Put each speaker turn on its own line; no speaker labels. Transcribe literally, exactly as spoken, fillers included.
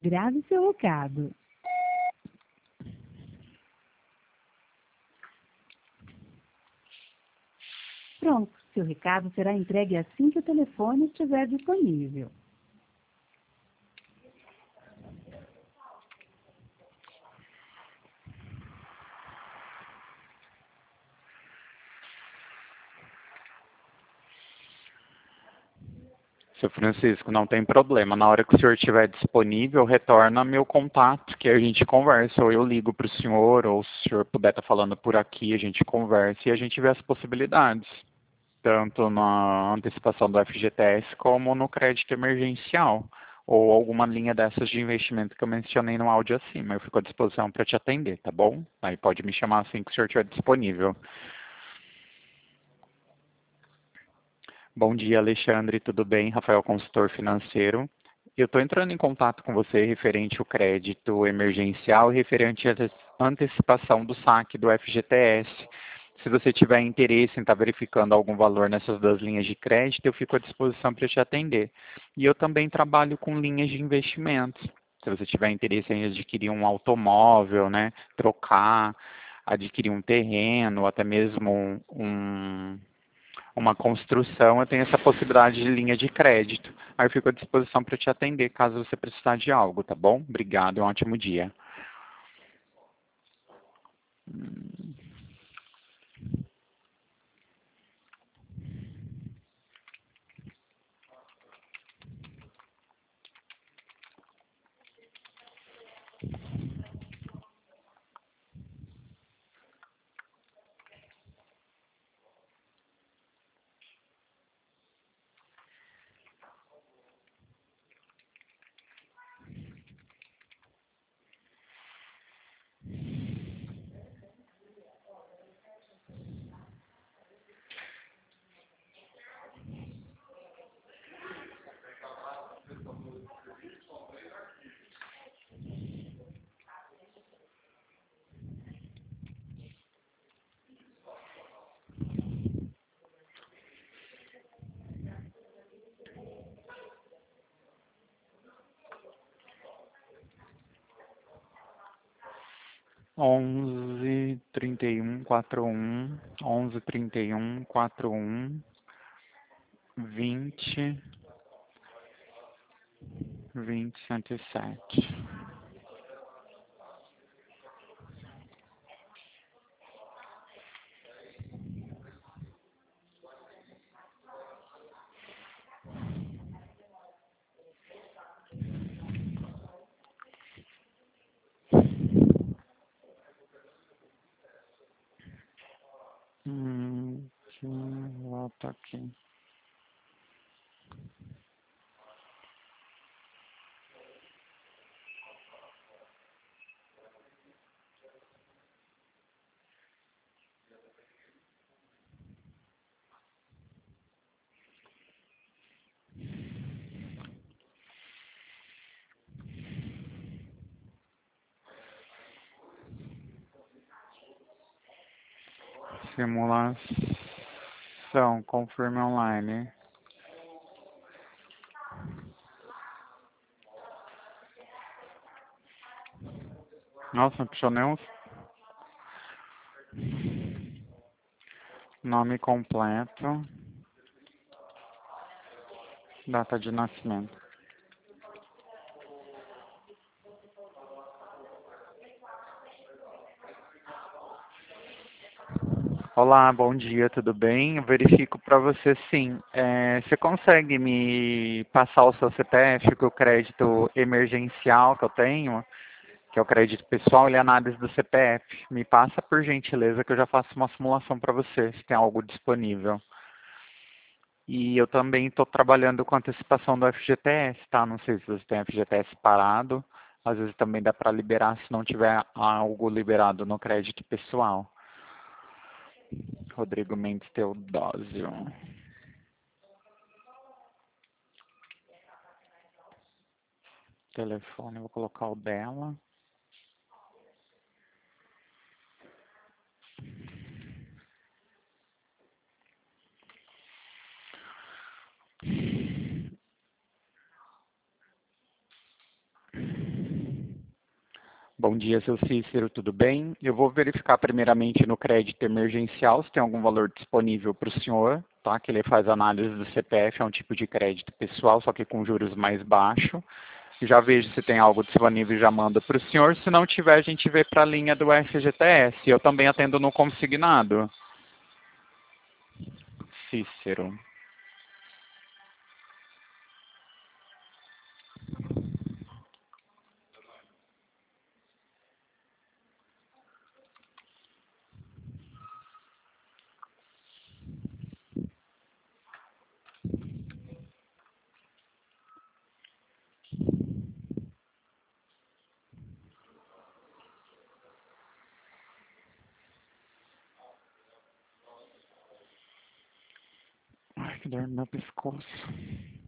Grave seu recado. Pronto, seu recado será entregue assim que o telefone estiver disponível.
Seu Francisco, não tem problema. Na hora que o senhor estiver disponível, retorna meu contato, que a gente conversa. Ou eu ligo para o senhor, ou se o senhor puder estar falando por aqui, a gente conversa e a gente vê as possibilidades. Tanto na antecipação do F G T S como no crédito emergencial. Ou alguma linha dessas de investimento que eu mencionei no áudio acima. Eu fico à disposição para te atender, tá bom? Aí pode me chamar assim que o senhor estiver disponível. Bom dia, Alexandre, tudo bem? Rafael, consultor financeiro. Eu estou entrando em contato com você referente ao crédito emergencial e referente à antecipação do saque do F G T S. Se você tiver interesse em estar verificando algum valor nessas duas linhas de crédito, eu fico à disposição para te atender. E eu também trabalho com linhas de investimentos. Se você tiver interesse em adquirir um automóvel, né, trocar, adquirir um terreno, até mesmo um uma construção, eu tenho essa possibilidade de linha de crédito. Aí eu fico à disposição para te atender caso você precisar de algo, tá bom? Obrigado, um ótimo dia. onze, trinta e um, quarenta e um, onze, trinta e um, quarenta e um, vinte, vinte, cento e sete. Hum, que volta aqui. Simulação, confirme online. Nossa, não puxou nenhum nome completo, data de nascimento. Olá, bom dia, tudo bem? Eu verifico para você sim. É, você consegue me passar o seu C P F, que é o crédito emergencial que eu tenho, que é o crédito pessoal e análise do C P F? Me passa por gentileza que eu já faço uma simulação para você, se tem algo disponível. E eu também estou trabalhando com antecipação do F G T S, tá? Não sei se você tem F G T S parado, às vezes também dá para liberar se não tiver algo liberado no crédito pessoal. Rodrigo Mendes Teodósio. Telefone, vou colocar o dela. Bom dia, seu Cícero, tudo bem? Eu vou verificar primeiramente no crédito emergencial se tem algum valor disponível para o senhor, tá? Que ele faz análise do C P F, é um tipo de crédito pessoal, só que com juros mais baixos. Já vejo se tem algo disponível e já mando para o senhor. Se não tiver, a gente vê para a linha do F G T S. Eu também atendo no consignado. Cícero. Ai, que dor no meu pescoço.